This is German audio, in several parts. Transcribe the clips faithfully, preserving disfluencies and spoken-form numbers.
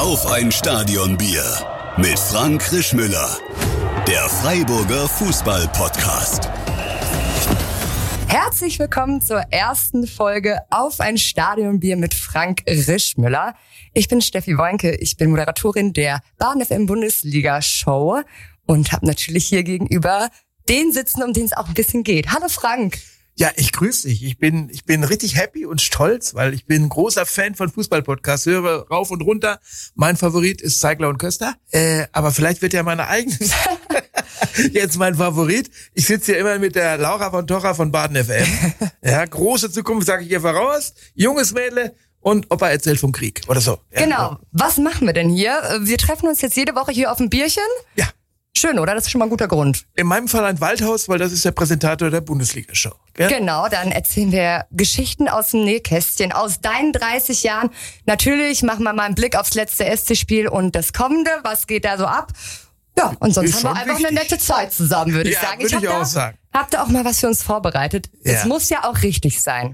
Auf ein Stadionbier mit Frank Rischmüller, der Freiburger Fußball-Podcast. Herzlich willkommen zur ersten Folge Auf ein Stadionbier mit Frank Rischmüller. Ich bin Steffi Woinke, ich bin Moderatorin der Bahn F M Bundesliga-Show und habe natürlich hier gegenüber den sitzen, um den es auch ein bisschen geht. Hallo Frank. Ja, ich grüße dich. Ich bin, ich bin richtig happy und stolz, weil ich bin ein großer Fan von Fußball-Podcasts, höre rauf und runter. Mein Favorit ist Zeigler und Köster. Äh, aber vielleicht wird ja meine eigene jetzt mein Favorit. Ich sitze hier immer mit der Laura von Torra von Baden F M. Ja, große Zukunft, sage ich hier voraus. Junges Mädle und Opa erzählt vom Krieg oder so. Ja. Genau. Was machen wir denn hier? Wir treffen uns jetzt jede Woche hier auf ein Bierchen. Ja. Schön, oder? Das ist schon mal ein guter Grund. In meinem Fall ein Waldhaus, weil das ist der Präsentator der Bundesliga-Show. Gell? Genau, dann erzählen wir Geschichten aus dem Nähkästchen, aus deinen dreißig Jahren. Natürlich machen wir mal einen Blick aufs letzte S C-Spiel und das kommende. Was geht da so ab? Ja, und sonst Ist haben wir einfach wichtig. eine nette Zeit zusammen, würde ich Ja, sagen. würde ich hab auch da, sagen. Habt ihr auch mal was für uns vorbereitet? Ja. Es muss ja auch richtig sein.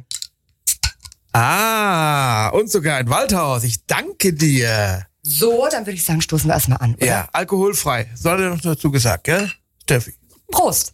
Ah, und sogar ein Waldhaus. Ich danke dir. So, dann würde ich sagen, stoßen wir erstmal an, oder? Ja, alkoholfrei. Soll er noch dazu gesagt, gell? Steffi. Prost.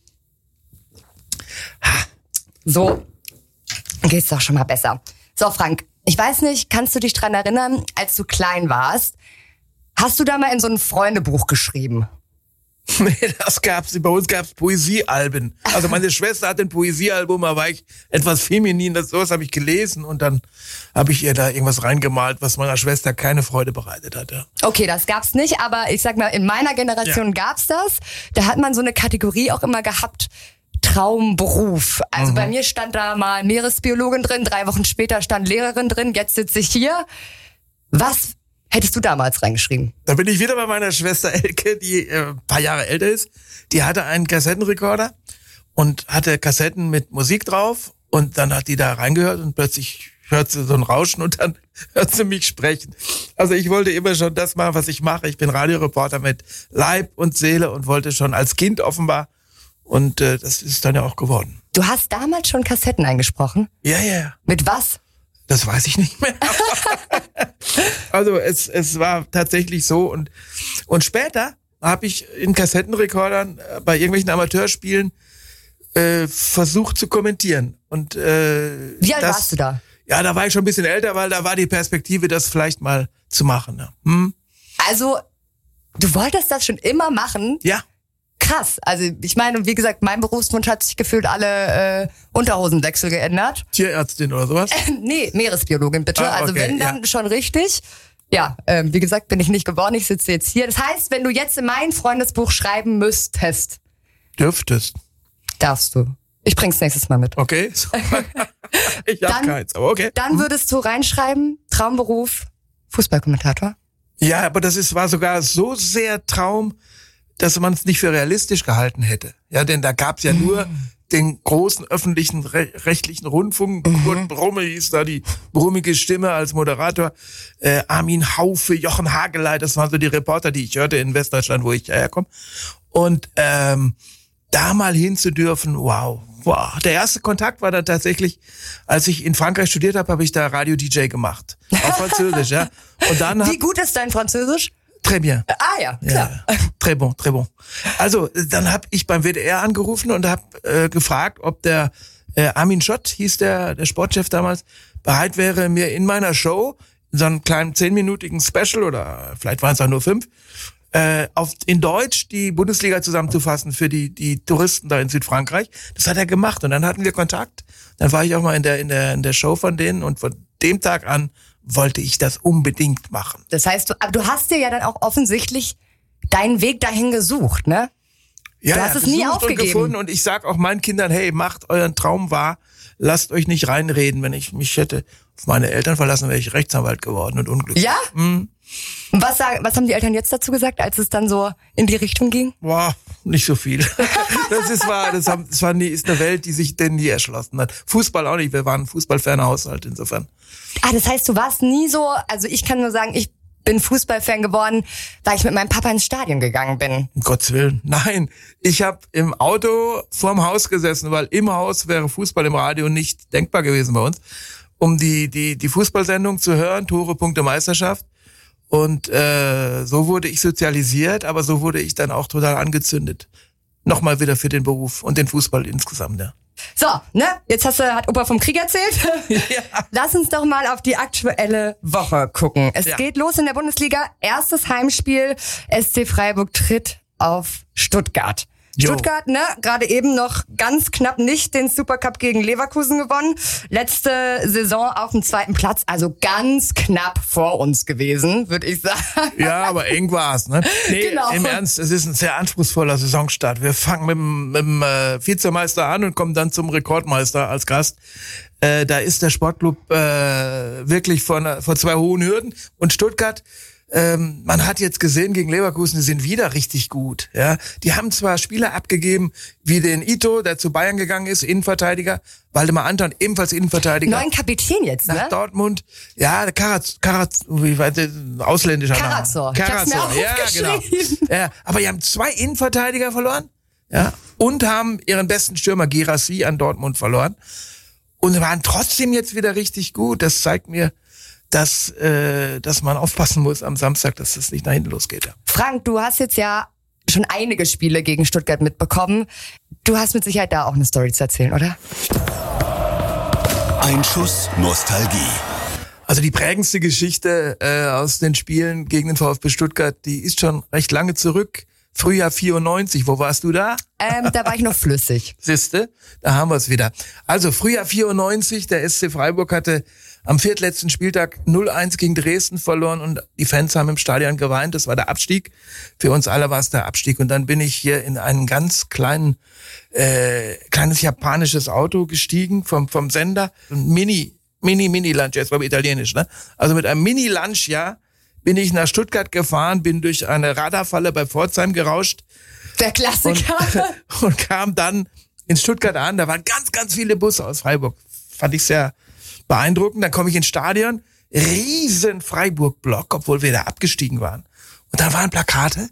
So, geht's doch schon mal besser. So, Frank, ich weiß nicht, kannst du dich dran erinnern, als du klein warst, hast du da mal in so ein Freundebuch geschrieben? Nee, das gab's. Bei uns gab's Poesiealben. Also meine Schwester hat ein Poesiealbum, da war ich etwas feminin, das sowas habe ich gelesen und dann habe ich ihr da irgendwas reingemalt, was meiner Schwester keine Freude bereitet hatte. Okay, das gab's nicht, aber ich sag mal, in meiner Generation Ja. gab's das. Da hat man so eine Kategorie auch immer gehabt, Traumberuf. Also Mhm. bei mir stand da mal Meeresbiologin drin, drei Wochen später stand Lehrerin drin, jetzt sitze ich hier. Was hättest du damals reingeschrieben? Da bin ich wieder bei meiner Schwester Elke, die äh, ein paar Jahre älter ist. Die hatte einen Kassettenrekorder und hatte Kassetten mit Musik drauf und dann hat die da reingehört und plötzlich hört sie so ein Rauschen und dann hört sie mich sprechen. Also ich wollte immer schon das machen, was ich mache. Ich bin Radioreporter mit Leib und Seele und wollte schon als Kind offenbar und äh, das ist dann ja auch geworden. Du hast damals schon Kassetten eingesprochen? Ja, ja, ja. Mit was? Das weiß ich nicht mehr. Also es es war tatsächlich so und und später habe ich in Kassettenrekordern äh, bei irgendwelchen Amateurspielen äh, versucht zu kommentieren und äh, Wie alt das, warst du da? Ja, da war ich schon ein bisschen älter, weil da war die Perspektive, das vielleicht mal zu machen. Ne? Hm? Also, du wolltest das schon immer machen? Ja. Krass. Also ich meine, wie gesagt, mein Berufswunsch hat sich gefühlt alle äh, Unterhosenwechsel geändert. Tierärztin oder sowas? Äh, nee, Meeresbiologin bitte. Ah, also okay, wenn, dann ja. schon richtig. Ja, ähm, wie gesagt, bin ich nicht geworden. Ich sitze jetzt hier. Das heißt, wenn du jetzt in mein Freundesbuch schreiben müsstest, Dürftest. darfst du. Ich bring's nächstes Mal mit. Okay. Ich hab Dann- keins, aber okay. Dann würdest du reinschreiben, Traumberuf, Fußballkommentator. Ja, aber das ist, war sogar so sehr Traum, dass man es nicht für realistisch gehalten hätte. Ja, denn da gab's ja nur den großen öffentlichen re- rechtlichen Rundfunk. Kurt Brumme hieß da die brummige Stimme als Moderator. Äh, Armin Haufe, Jochen Hagelei, das waren so die Reporter, die ich hörte in Westdeutschland, wo ich herkomme. Und ähm, da mal hinzudürfen, wow. Wow. Der erste Kontakt war dann tatsächlich, als ich in Frankreich studiert habe, habe ich da Radio-D J gemacht. Auf Französisch, ja. Und dann Wie gut ist dein Französisch? Très bien. Ah ja, klar. Ja, très bon, très bon. Also, dann habe ich beim W D R angerufen und habe äh, gefragt, ob der äh, Armin Schott, hieß der, der Sportchef damals, bereit wäre, mir in meiner Show, in so einem kleinen zehnminütigen Special oder vielleicht waren es auch nur fünf, äh, auf, in Deutsch die Bundesliga zusammenzufassen für die, die Touristen da in Südfrankreich. Das hat er gemacht und dann hatten wir Kontakt. Dann war ich auch mal in der, in der, in der Show von denen und von dem Tag an wollte ich das unbedingt machen. Das heißt, du, aber du hast dir ja dann auch offensichtlich deinen Weg dahin gesucht, ne? Ja, Du hast ja, es nie gesucht aufgegeben. Und gefunden und ich sag auch meinen Kindern, hey, macht euren Traum wahr, lasst euch nicht reinreden. Wenn ich mich hätte auf meine Eltern verlassen, wäre ich Rechtsanwalt geworden und unglücklich. Ja? Mhm. Und was, sagen, was haben die Eltern jetzt dazu gesagt, als es dann so in die Richtung ging? Boah, nicht so viel. Das ist war, das, haben, das war nie, ist eine Welt, die sich denn nie erschlossen hat. Fußball auch nicht, wir waren ein fußballferner Haushalt insofern. Ah, das heißt, du warst nie so, also ich kann nur sagen, ich bin Fußballfan geworden, weil ich mit meinem Papa ins Stadion gegangen bin. Um Gottes Willen. Nein, ich habe im Auto vorm Haus gesessen, weil im Haus wäre Fußball im Radio nicht denkbar gewesen bei uns, um die die die Fußballsendung zu hören, Tore, Punkte, Meisterschaft. Und äh, so wurde ich sozialisiert, aber so wurde ich dann auch total angezündet. Nochmal wieder für den Beruf und den Fußball insgesamt, ja. So, ne? Jetzt hast du, hat Opa vom Krieg erzählt. Ja. Lass uns doch mal auf die aktuelle Woche gucken. Es ja. geht los in der Bundesliga. Erstes Heimspiel. S C Freiburg tritt auf Stuttgart. Jo. Stuttgart, ne, gerade eben noch ganz knapp nicht den Supercup gegen Leverkusen gewonnen. Letzte Saison auf dem zweiten Platz, also ganz knapp vor uns gewesen, würde ich sagen. Ja, aber eng war's, ne? Nee, genau. Im Ernst, es ist ein sehr anspruchsvoller Saisonstart. Wir fangen mit dem, mit dem äh, Vizemeister an und kommen dann zum Rekordmeister als Gast. Äh, da ist der Sportclub äh, wirklich vor, vor zwei hohen Hürden. Und Stuttgart, Ähm, man hat jetzt gesehen, gegen Leverkusen, die sind wieder richtig gut. Ja, die haben zwar Spieler abgegeben, wie den Ito, der zu Bayern gegangen ist, Innenverteidiger, Waldemar Anton, ebenfalls Innenverteidiger. Neuen Kapitän jetzt, ne? Nach Dortmund. Ja, der Karaz, Karaz, wie weit, ausländischer Name. Karazor. Karazor, ja, genau. Ja, aber die haben zwei Innenverteidiger verloren, ja, und haben ihren besten Stürmer Guirassy an Dortmund verloren und waren trotzdem jetzt wieder richtig gut. Das zeigt mir, dass äh, dass man aufpassen muss am Samstag, dass das nicht nach hinten losgeht. Ja. Frank, du hast jetzt ja schon einige Spiele gegen Stuttgart mitbekommen. Du hast mit Sicherheit da auch eine Story zu erzählen, oder? Ein Schuss Nostalgie. Also die prägendste Geschichte äh, aus den Spielen gegen den VfB Stuttgart, die ist schon recht lange zurück. Frühjahr vierundneunzig, wo warst du da? Ähm, da war ich noch flüssig. Siehste, da haben wir es wieder. Also Frühjahr vierundneunzig, der S C Freiburg hatte am viertletzten Spieltag null eins gegen Dresden verloren und die Fans haben im Stadion geweint. Das war der Abstieg. Für uns alle war es der Abstieg. Und dann bin ich hier in einen ganz kleinen, äh, kleines japanisches Auto gestiegen vom vom Sender. Ein Mini, Mini, Mini-Lunch, jetzt war italienisch, ne? Also mit einem Mini-Lunch, ja, bin ich nach Stuttgart gefahren, bin durch eine Radarfalle bei Pforzheim gerauscht. Der Klassiker. Und, und kam dann in Stuttgart an. Da waren ganz, ganz viele Busse aus Freiburg. Fand ich sehr beeindruckend. Dann komme ich ins Stadion. Riesen Freiburg-Block, obwohl wir da abgestiegen waren. Und da waren Plakate.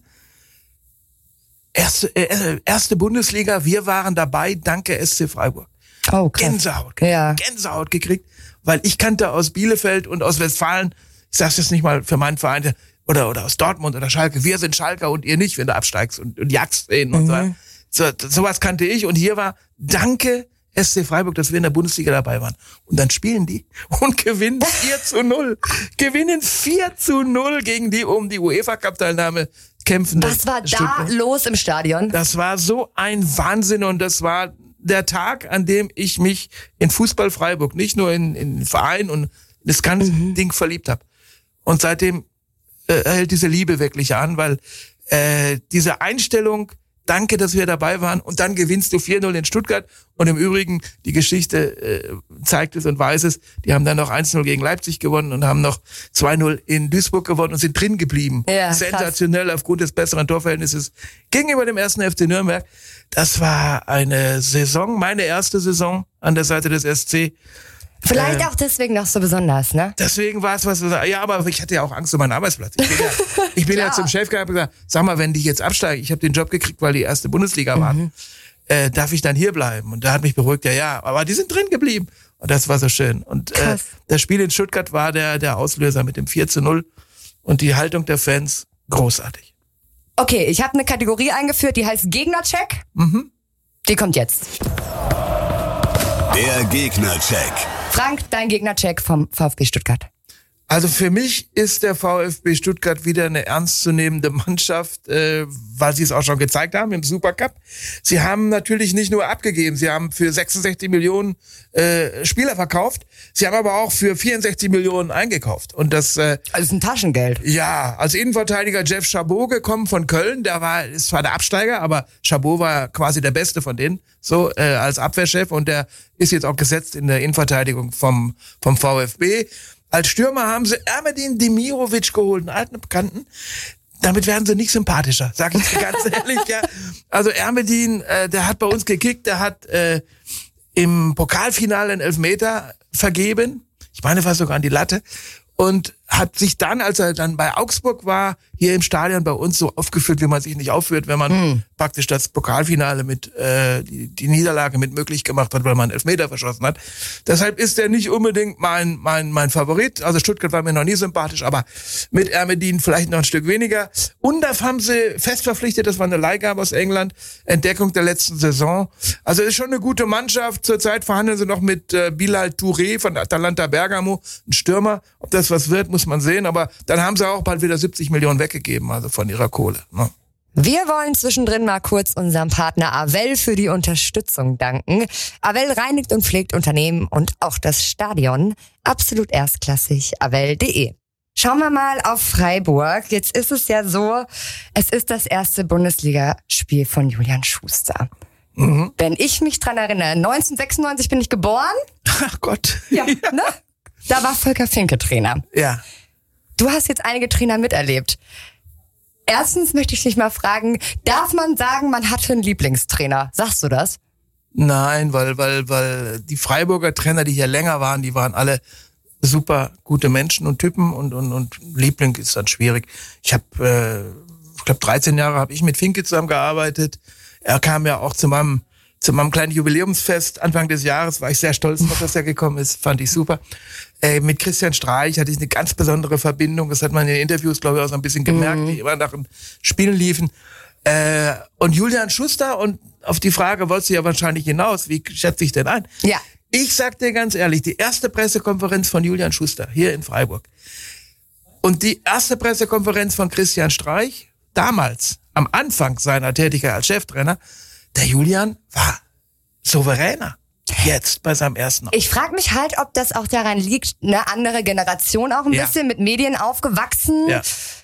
Erste, äh, erste Bundesliga, wir waren dabei, danke S C Freiburg. Oh, krass. Gänsehaut. Ja. Gänsehaut gekriegt, weil ich kannte aus Bielefeld und aus Westfalen, ich sag's jetzt nicht mal für meinen Verein, oder, oder aus Dortmund oder Schalke, wir sind Schalker und ihr nicht, wenn du absteigst und, und jagst ihn und Mhm. so. So, sowas kannte ich und hier war, danke S C Freiburg, dass wir in der Bundesliga dabei waren. Und dann spielen die und gewinnen vier zu null. Gewinnen vier zu null gegen die um die UEFA-Cup-Teilnahme kämpfen. Was war da los im Stadion? Das war so ein Wahnsinn und das war der Tag, an dem ich mich in Fußball Freiburg, nicht nur in, in den Verein und das ganze mhm. Ding verliebt habe. Und seitdem äh, hält diese Liebe wirklich an, weil äh, diese Einstellung, danke, dass wir dabei waren und dann gewinnst du vier null in Stuttgart und im Übrigen, die Geschichte äh, zeigt es und weiß es, die haben dann noch eins null gegen Leipzig gewonnen und haben noch zwei null in Duisburg gewonnen und sind drin geblieben. Ja, sensationell krass. Aufgrund des besseren Torverhältnisses gegenüber dem ersten F C Nürnberg. Das war eine Saison, meine erste Saison an der Seite des S C. Vielleicht äh, auch deswegen noch so besonders, ne? Deswegen war es was, ja, aber ich hatte ja auch Angst um meinen Arbeitsplatz. Ich bin ja, ich bin ja zum Chef gegangen und gesagt, sag mal, wenn die jetzt absteigen, ich habe den Job gekriegt, weil die erste Bundesliga waren, mhm. äh, darf ich dann hier bleiben? Und da hat mich beruhigt, ja, ja, aber die sind drin geblieben. Und das war so schön. Und äh, das Spiel in Stuttgart war der der Auslöser mit dem vier zu null und die Haltung der Fans großartig. Okay, ich habe eine Kategorie eingeführt, die heißt Gegnercheck. Mhm. Die kommt jetzt. Der Gegnercheck. Frank, dein Gegnercheck vom VfB Stuttgart. Also für mich ist der VfB Stuttgart wieder eine ernstzunehmende Mannschaft, äh, weil sie es auch schon gezeigt haben im Supercup. Sie haben natürlich nicht nur abgegeben, sie haben für sechsundsechzig Millionen äh, Spieler verkauft, sie haben aber auch für vierundsechzig Millionen eingekauft. Und das äh, Also ein Taschengeld. Ja, als Innenverteidiger Jeff Chabot gekommen von Köln, der war, ist zwar der Absteiger, aber Chabot war quasi der Beste von denen, so äh, als Abwehrchef und der ist jetzt auch gesetzt in der Innenverteidigung vom vom VfB. Als Stürmer haben sie Ermedin Demirovic geholt, einen alten Bekannten. Damit werden sie nicht sympathischer, sag ich dir ganz ehrlich. Ja. Also Ermedin, äh, der hat bei uns gekickt, der hat äh, im Pokalfinale einen Elfmeter vergeben. Ich meine fast sogar an die Latte. Und hat sich dann, als er dann bei Augsburg war, hier im Stadion bei uns so aufgeführt, wie man sich nicht aufführt, wenn man mm. praktisch das Pokalfinale mit, äh, die, die Niederlage mit möglich gemacht hat, weil man einen Elfmeter verschossen hat. Deshalb ist er nicht unbedingt mein, mein, mein Favorit. Also Stuttgart war mir noch nie sympathisch, aber mit Ermedin vielleicht noch ein Stück weniger. Undaf haben sie fest verpflichtet, das war eine Leihgabe aus England, Entdeckung der letzten Saison. Also ist schon eine gute Mannschaft. Zurzeit verhandeln sie noch mit äh, Bilal Touré von Atalanta Bergamo, ein Stürmer. Ob das was wird, muss man sehen. Aber dann haben sie auch bald wieder siebzig Millionen weggegeben, also von ihrer Kohle. Ne? Wir wollen zwischendrin mal kurz unserem Partner Avell für die Unterstützung danken. Avell reinigt und pflegt Unternehmen und auch das Stadion. Absolut erstklassig. Avell punkt de. Schauen wir mal auf Freiburg. Jetzt ist es ja so, es ist das erste Bundesligaspiel von Julian Schuster. Mhm. Wenn ich mich dran erinnere, neunzehnhundertsechsundneunzig bin ich geboren. Ach Gott. Ja, ja. Ne? Da war Volker Finke Trainer. Ja. Du hast jetzt einige Trainer miterlebt. Erstens möchte ich dich mal fragen, darf man sagen, man hatte einen Lieblingstrainer? Sagst du das? Nein, weil, weil, weil die Freiburger Trainer, die hier länger waren, die waren alle super gute Menschen und Typen und, und, und Liebling ist dann schwierig. Ich habe, äh, ich glaube, dreizehn Jahre habe ich mit Finke zusammengearbeitet. Er kam ja auch zu meinem, zu meinem kleinen Jubiläumsfest Anfang des Jahres, war ich sehr stolz, dass er gekommen ist, fand ich super. Äh, mit Christian Streich hatte ich eine ganz besondere Verbindung, das hat man in den Interviews, glaube ich, auch so ein bisschen gemerkt, mhm. die immer nach den Spielen liefen. Äh, und Julian Schuster, und auf die Frage wolltest du ja wahrscheinlich hinaus, wie schätze ich denn ein? Ja. Ich sag dir ganz ehrlich, die erste Pressekonferenz von Julian Schuster hier in Freiburg und die erste Pressekonferenz von Christian Streich, damals, am Anfang seiner Tätigkeit als Cheftrainer, der Julian war souveräner. Jetzt bei seinem ersten Auftritt. Ich frage mich halt, ob das auch daran liegt, eine andere Generation auch ein ja. bisschen mit Medien aufgewachsen. Ja.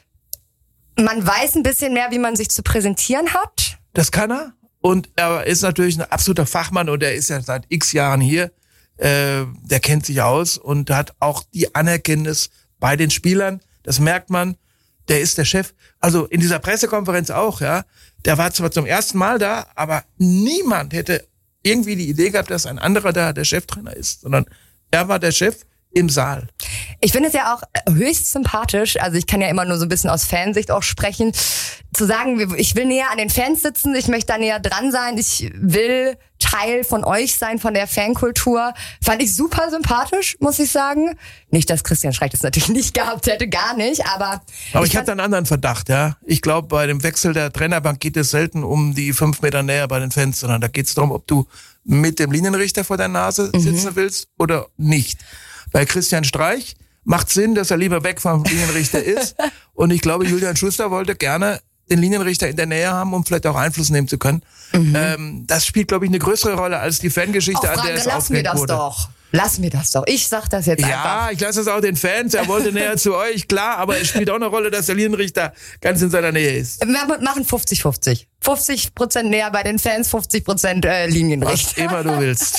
Man weiß ein bisschen mehr, wie man sich zu präsentieren hat. Das kann er. Und er ist natürlich ein absoluter Fachmann und er ist ja seit x Jahren hier. Äh, der kennt sich aus und hat auch die Anerkenntnis bei den Spielern. Das merkt man. Der ist der Chef. Also in dieser Pressekonferenz auch, ja. Der war zwar zum ersten Mal da, aber niemand hätte irgendwie die Idee gehabt, dass ein anderer da der Cheftrainer ist, sondern er war der Chef im Saal. Ich finde es ja auch höchst sympathisch, also ich kann ja immer nur so ein bisschen aus Fansicht auch sprechen, zu sagen, ich will näher an den Fans sitzen, ich möchte da näher dran sein, ich will Teil von euch sein, von der Fankultur. Fand ich super sympathisch, muss ich sagen. Nicht, dass Christian Streich das natürlich nicht gehabt hätte, gar nicht, aber... Aber ich, ich habe da einen anderen Verdacht, ja. Ich glaube, bei dem Wechsel der Trainerbank geht es selten um die fünf Meter näher bei den Fans, sondern da geht es darum, ob du mit dem Linienrichter vor der Nase mhm. sitzen willst oder nicht. Bei Christian Streich macht Sinn, dass er lieber weg vom Linienrichter ist. Und ich glaube, Julian Schuster wollte gerne den Linienrichter in der Nähe haben, um vielleicht auch Einfluss nehmen zu können. Mhm. Ähm, das spielt, glaube ich, eine größere Rolle als die Fangeschichte, Frage, an der es lass mir das wurde. Doch. Lass mir das doch. Ich sag das jetzt ja, einfach. Ja, ich lasse es auch den Fans. Er wollte näher zu euch, klar, aber es spielt auch eine Rolle, dass der Linienrichter ganz in seiner Nähe ist. Wir machen fünfzig fünfzig. fünfzig Prozent näher bei den Fans, fünfzig Prozent äh, Linienrichter. Was immer du willst.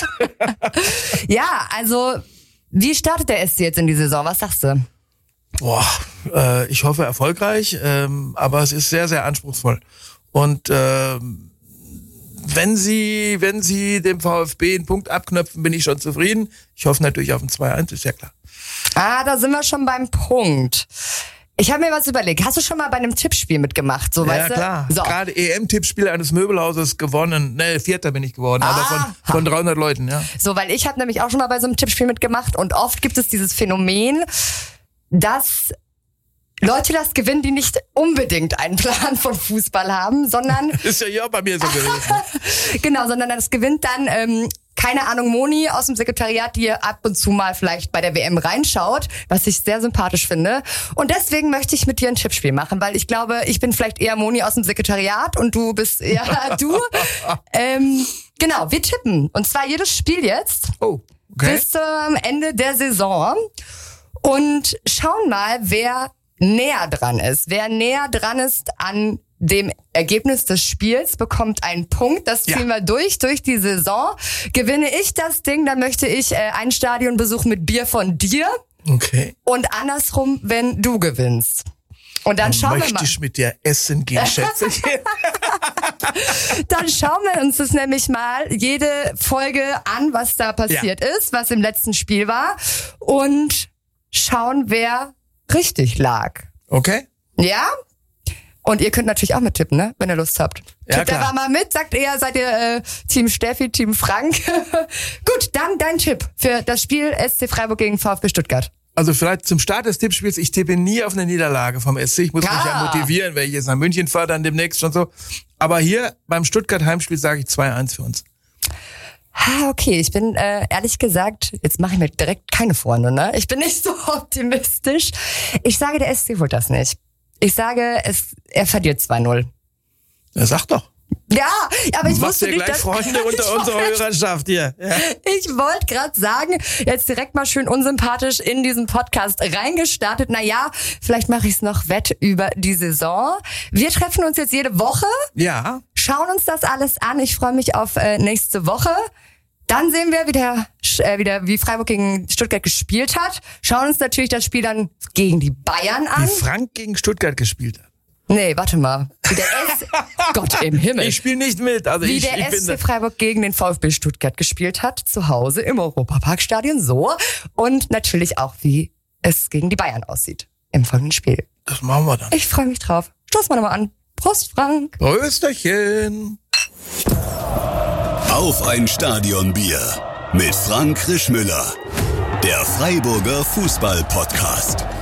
Ja, also wie startet der S C jetzt in die Saison? Was sagst du? Boah, äh, ich hoffe erfolgreich, ähm, aber es ist sehr, sehr anspruchsvoll. Und ähm, wenn sie, wenn sie dem VfB einen Punkt abknöpfen, bin ich schon zufrieden. Ich hoffe natürlich auf ein zwei eins, ist ja klar. Ah, da sind wir schon beim Punkt. Ich habe mir was überlegt. Hast du schon mal bei einem Tippspiel mitgemacht? So, ja, weißt du? Klar. So. Gerade E M-Tippspiel eines Möbelhauses gewonnen. Ne, Vierter bin ich geworden, ah, aber von, von dreihundert Leuten, ja. So, weil ich habe nämlich auch schon mal bei so einem Tippspiel mitgemacht und oft gibt es dieses Phänomen, dass Leute das gewinnen, die nicht unbedingt einen Plan von Fußball haben, sondern... Ist ja hier auch bei mir so gewesen. Genau, sondern das gewinnt dann, ähm, keine Ahnung, Moni aus dem Sekretariat, die ab und zu mal vielleicht bei der W M reinschaut, was ich sehr sympathisch finde. Und deswegen möchte ich mit dir ein Tippspiel machen, weil ich glaube, ich bin vielleicht eher Moni aus dem Sekretariat und du bist eher du. ähm, genau, wir tippen. Und zwar jedes Spiel jetzt oh, okay. bis zum Ende der Saison und schauen mal, wer näher dran ist. Wer näher dran ist an dem Ergebnis des Spiels, bekommt einen Punkt. Das ziehen ja. wir durch, durch die Saison. Gewinne ich das Ding, dann möchte ich äh, einen Stadionbesuch mit Bier von dir. Okay. Und andersrum, wenn du gewinnst. Und dann, dann schauen wir mal. Möchte ich mit dir essen gehen, schätze ich. Dann schauen wir uns das nämlich mal jede Folge an, was da passiert ja. ist, was im letzten Spiel war. Und schauen, wer richtig lag. Okay? Ja? Und ihr könnt natürlich auch mittippen, ne? Wenn ihr Lust habt. Ja, Tippt klar. einfach mal mit, sagt ihr, seid ihr äh, Team Steffi, Team Frank. Gut, dann dein Tipp für das Spiel S C Freiburg gegen VfB Stuttgart. Also vielleicht zum Start des Tippspiels, ich tippe nie auf eine Niederlage vom S C. Ich muss Ah. mich ja motivieren, wenn ich jetzt nach München fahre, dann demnächst schon so. Aber hier beim Stuttgart-Heimspiel sage ich zwei eins für uns. Ah, okay, ich bin äh, ehrlich gesagt, jetzt mache ich mir direkt keine Freunde, ne? Ich bin nicht so optimistisch. Ich sage, der S C holt das nicht. Ich sage, es, er verliert zwei null. Ja, sag doch. Ja, aber ich Machst wusste dir nicht, gleich dass... Freunde unter Ich unserer wollte- Hörerschaft hier. Ja. Ich wollte gerade sagen, jetzt direkt mal schön unsympathisch in diesen Podcast reingestartet. Naja, vielleicht mache ich es noch wett über die Saison. Wir treffen uns jetzt jede Woche, ja, schauen uns das alles an. Ich freue mich auf äh, nächste Woche. Dann sehen wir, wie, der, äh, wieder, wie Freiburg gegen Stuttgart gespielt hat. Schauen uns natürlich das Spiel dann gegen die Bayern wie an. Frank gegen Stuttgart gespielt hat. Nee, warte mal. Wie der S Gott im Himmel. Ich spiele nicht mit. Also Wie ich, der ich bin S C Freiburg gegen den VfB Stuttgart gespielt hat, zu Hause im Europaparkstadion, so. Und natürlich auch, wie es gegen die Bayern aussieht im folgenden Spiel. Das machen wir dann. Ich freue mich drauf. Stoß mal nochmal an. Prost, Frank. Prösterchen. Auf ein Stadionbier mit Frank Rischmüller. Der Freiburger Fußball-Podcast.